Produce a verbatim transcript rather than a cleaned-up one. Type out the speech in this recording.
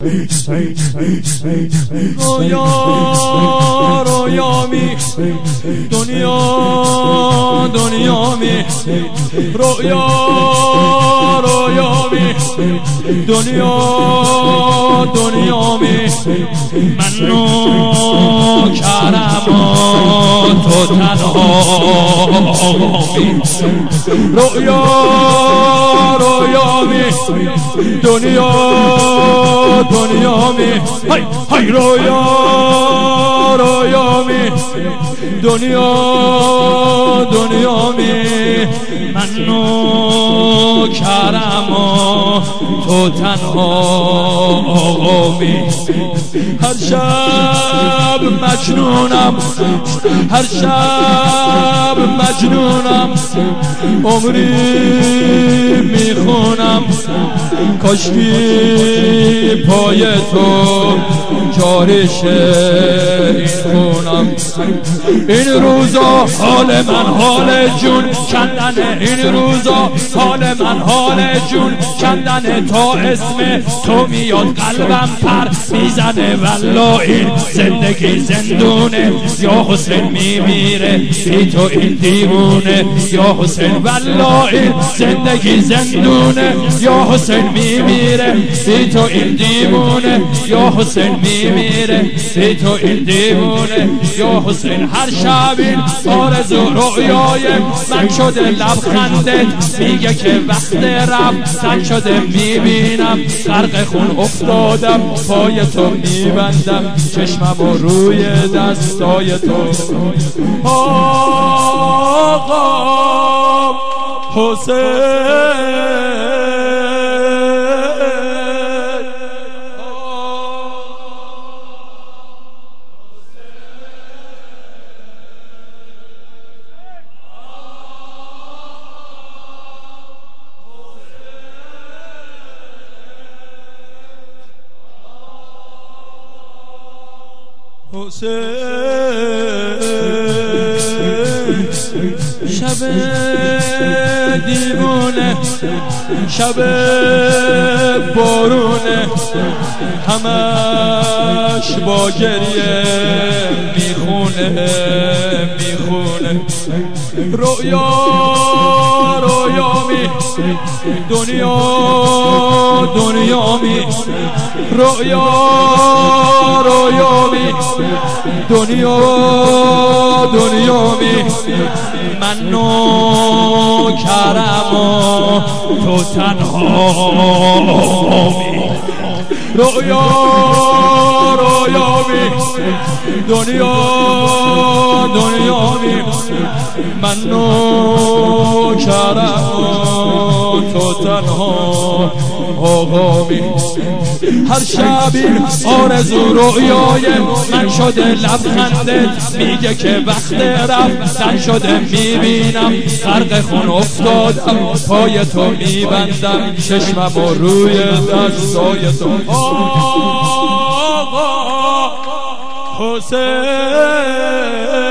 رویا رویا می دنیا دنیا می رویا رویا می دنیا دنیا می من نوکرم تو تنها می رویا رویا می دنیا دنیا می های های رویا رویا می دنیا دنیا می من نوکرم تو تنها می هر شب مجنونم هر شب مجنونم عمری میخونم کاشکی پای تو جاری شه این خونم این روزا حال من حال جون کندنه این روزا حال من حال جون کندنه تا اسم تو میاد قلبم پر میزنه والله این زندگی زندونه یا حسین میمیره بی تو این دیوونه یا حسین والله این زندگی زندونه یا حسین میمیره بی تو این دیوونه یا حسین میمیره بی تو این دیوونه یا حسین هر شب این آرزو رویای من شده لبخندت میگه که وقت رفتن شده میبینم غرق خون افتادم پای تو میبندم چشمم و روی دستای تو آقا حسین شب دیوونه شب بارونه همش با گریه میخونه میخونه رویا رویا می دنیا دنیا می رویا رویا می دنیا دنیا می من نوکرم تو تنها می رویا رویا می دنیا دنیا می من نوکرم تو تنها می هر شب این آرزو رویای من شده لبخندت میگه که وقت رفتن شده میبینم غرق خون افتادم پای تو میبندم چشمم و روی دستای تو آقا حسین